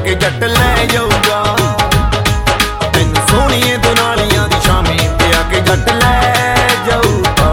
के जट लै जाऊगा। तेन सोहणिए दुनालियां दी शामी ते आके जट लै जाऊगा।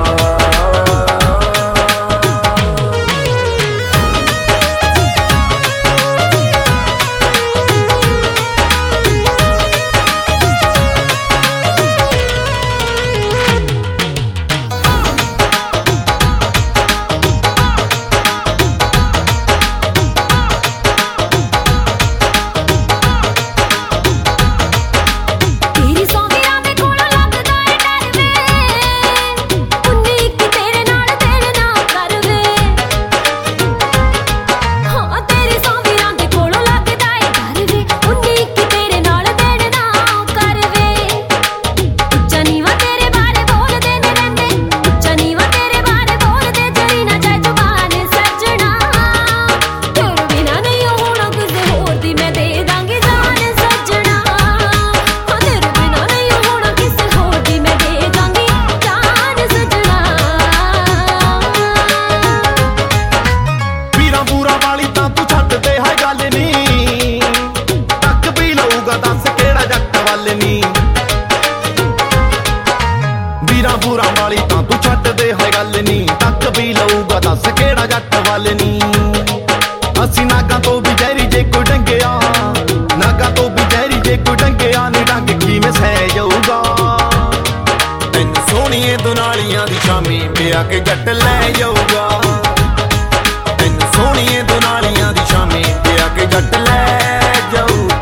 ਵੀਰਾਂ ਵਾਲੀ ਤਾਂ ਤੂੰ ਛੱਡ ਦੇ ਹੈ ਗੱਲ ਨੀ, ਤੱਕ ਵੀ ਲਊਗਾ ਦੱਸ ਕਿਹੜਾ ਜੱਟ ਵੱਲ ਨੀ। ਅਸੀਂ ਨਾਗਾਂ ਤੋਂ ਵੀ ਜ਼ਹਿਰੀ ਜੇ ਕੋਈ ਡੰਗਿਆ, ਨਾਗਾਂ ਤੋਂ ਵੀ ਜ਼ਹਿਰੀ ਜੇ ਕੋਈ ਡੰਗਿਆ ਨੀ, ਡੰਗ ਕਿਵੇਂ ਸਹਿ ਜਾਊਗਾ। ਤੈਨੂੰ ਸੋਹਣੀਏ ਦੁਨਾਲੀਆਂ ਦੀ ਸ਼ਾਮੀ ਪਿਆ ਕੇ ਜੱਟ ਲੈ ਜਾਊਗਾ। ਤੈਨੂੰ ਸੋਹਣੀਏ ਦੁਨਾਲੀਆਂ ਦੀ ਸ਼ਾਮੀ ਪਿਆ ਕੇ ਜੱਟ ਲੈ ਜਾਊਗਾ।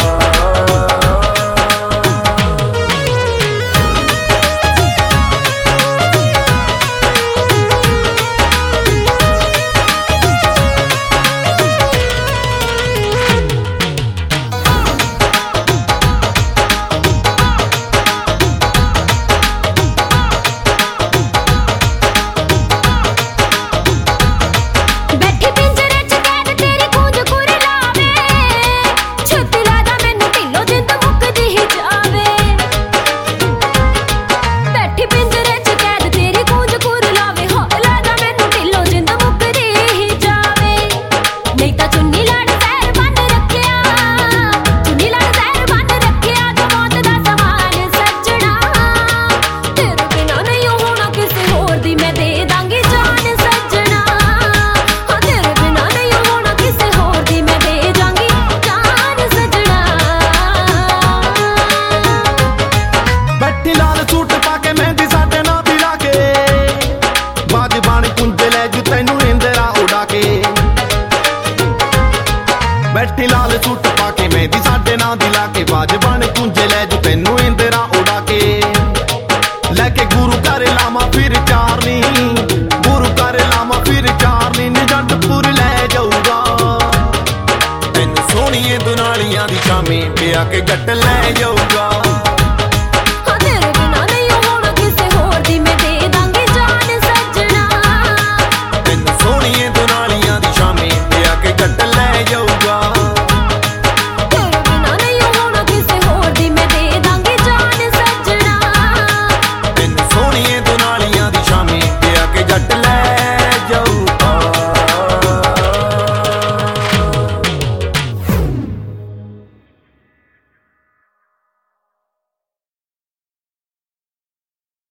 बैठी लाल सूट पाके मेहंदी साडे नां दी लाके बाजबान कुंजे लै जू तैनू इंदरा उड़ा के। लैके गुरु घर लामा फिर चारनी, गुरु घर लामा फिर चारनी, निजंडपुर लै जाऊगा। तैनू सोहणिए दुनालियां दी शामी पिया के जट लै जाऊगा।